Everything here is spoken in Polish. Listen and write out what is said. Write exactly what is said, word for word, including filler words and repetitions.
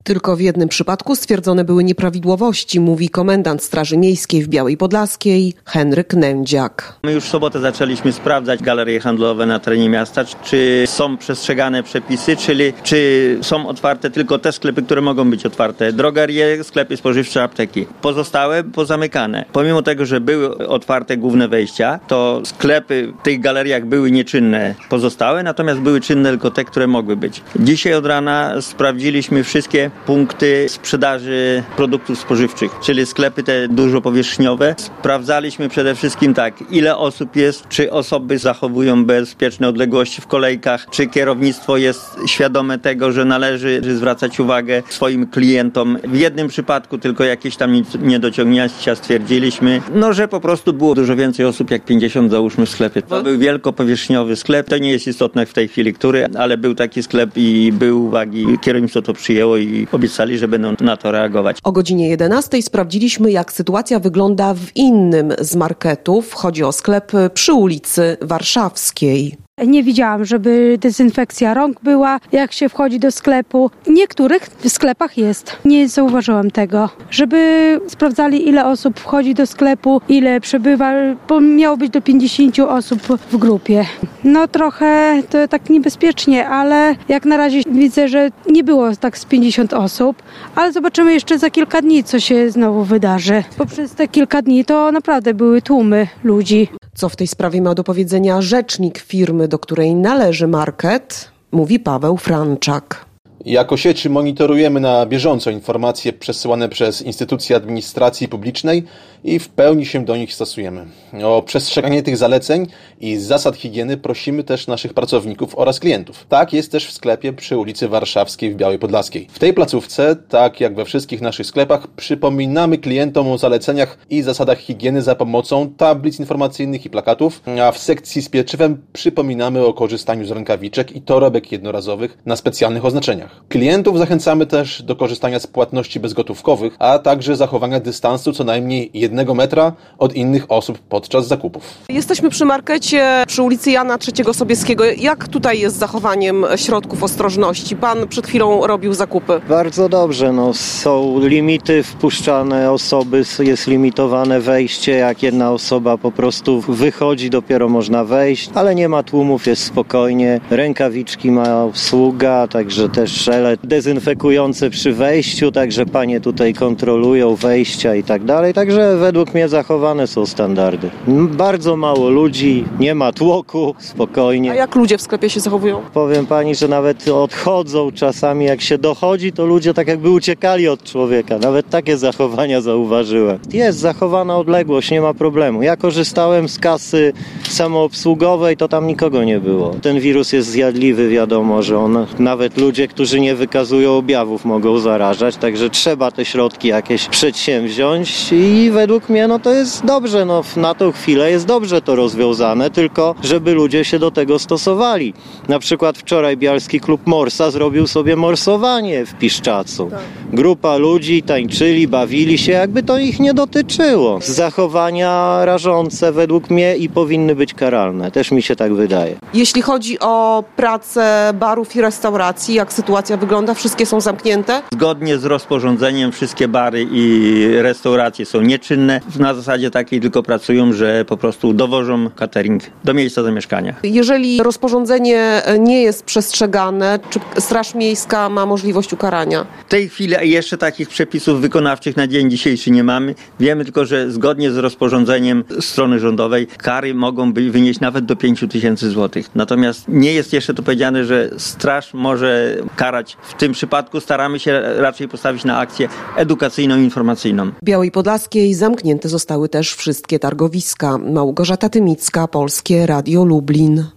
Tylko w jednym przypadku stwierdzone były nieprawidłowości, mówi komendant Straży Miejskiej w Białej Podlaskiej Henryk Nędziak. My już w sobotę zaczęliśmy sprawdzać galerie handlowe na terenie miasta, czy są przestrzegane przepisy, czyli czy są otwarte tylko te sklepy, które mogą być otwarte. Drogerie, sklepy spożywcze, apteki. Pozostałe pozamykane. Pomimo tego, że były otwarte główne wejścia, to sklepy w tych galeriach były nieczynne pozostałe, natomiast były czynne tylko te, które mogły być. Dzisiaj od rana sprawdziliśmy wszystkie punkty sprzedaży produktów spożywczych, czyli sklepy te dużopowierzchniowe. Sprawdzaliśmy przede wszystkim tak, ile osób jest, czy osoby zachowują bezpieczne odległości w kolejkach, czy kierownictwo jest świadome tego, że należy zwracać uwagę swoim klientom. W jednym przypadku tylko jakieś tam niedociągnięcia stwierdziliśmy, no że po prostu było dużo więcej osób jak pięćdziesiąt załóżmy w sklepie. To był wielkopowierzchniowy sklep, to nie jest istotne w tej chwili, który, ale był taki sklep i były uwagi, kierownictwo to przyjęło i obiecali, że będą na to reagować. O godzinie jedenastej sprawdziliśmy, jak sytuacja wygląda w innym z marketów. Chodzi o sklep przy ulicy Warszawskiej. Nie widziałam, żeby dezynfekcja rąk była, jak się wchodzi do sklepu. W niektórych sklepach jest. Nie zauważyłam tego. Żeby sprawdzali, ile osób wchodzi do sklepu, ile przebywa, bo miało być do pięćdziesięciu osób w grupie. No trochę to tak niebezpiecznie, ale jak na razie widzę, że nie było tak z pięćdziesiąt osób, ale zobaczymy jeszcze za kilka dni, co się znowu wydarzy. Bo przez te kilka dni to naprawdę były tłumy ludzi. Co w tej sprawie ma do powiedzenia rzecznik firmy, do której należy market, mówi Paweł Franczak. Jako sieci monitorujemy na bieżąco informacje przesyłane przez instytucje administracji publicznej i w pełni się do nich stosujemy. O przestrzeganie tych zaleceń i zasad higieny prosimy też naszych pracowników oraz klientów. Tak jest też w sklepie przy ulicy Warszawskiej w Białej Podlaskiej. W tej placówce, tak jak we wszystkich naszych sklepach, przypominamy klientom o zaleceniach i zasadach higieny za pomocą tablic informacyjnych i plakatów, a w sekcji z pieczywem przypominamy o korzystaniu z rękawiczek i torebek jednorazowych na specjalnych oznaczeniach. Klientów zachęcamy też do korzystania z płatności bezgotówkowych, a także zachowania dystansu co najmniej jednego metra od innych osób podczas zakupów. Jesteśmy przy markecie przy ulicy Jana trzeciego Sobieskiego. Jak tutaj jest z zachowaniem środków ostrożności? Pan przed chwilą robił zakupy. Bardzo dobrze. No, są limity wpuszczane osoby, jest limitowane wejście. Jak jedna osoba po prostu wychodzi, dopiero można wejść, ale nie ma tłumów, jest spokojnie. Rękawiczki ma obsługa, także też żele dezynfekujące przy wejściu, także panie tutaj kontrolują wejścia i tak dalej, także według mnie zachowane są standardy. Bardzo mało ludzi, nie ma tłoku, spokojnie. A jak ludzie w sklepie się zachowują? Powiem pani, że nawet odchodzą czasami, jak się dochodzi, to ludzie tak jakby uciekali od człowieka, nawet takie zachowania zauważyłem. Jest zachowana odległość, nie ma problemu. Ja korzystałem z kasy samoobsługowej, to tam nikogo nie było. Ten wirus jest zjadliwy, wiadomo, że on, nawet ludzie, którzy nie wykazują objawów, mogą zarażać, także trzeba te środki jakieś przedsięwziąć i według mnie no to jest dobrze, no na tą chwilę jest dobrze to rozwiązane, tylko żeby ludzie się do tego stosowali. Na przykład wczoraj Bialski Klub Morsa zrobił sobie morsowanie w Piszczacu. Tak. Grupa ludzi tańczyli, bawili się, jakby to ich nie dotyczyło. Zachowania rażące według mnie i powinny być karalne, też mi się tak wydaje. Jeśli chodzi o pracę barów i restauracji, jak sytuacja wygląda? Wszystkie są zamknięte? Zgodnie z rozporządzeniem wszystkie bary i restauracje są nieczynne. Na zasadzie takiej tylko pracują, że po prostu dowożą catering do miejsca zamieszkania. Jeżeli rozporządzenie nie jest przestrzegane, czy Straż Miejska ma możliwość ukarania? W tej chwili jeszcze takich przepisów wykonawczych na dzień dzisiejszy nie mamy. Wiemy tylko, że zgodnie z rozporządzeniem strony rządowej kary mogą być wynieść nawet do pięć tysięcy złotych. Natomiast nie jest jeszcze to powiedziane, że straż może karać. W tym przypadku staramy się raczej postawić na akcję edukacyjno-informacyjną. W Białej Podlaskiej zamknięte zostały też wszystkie targowiska. Małgorzata Tymicka, Polskie Radio Lublin.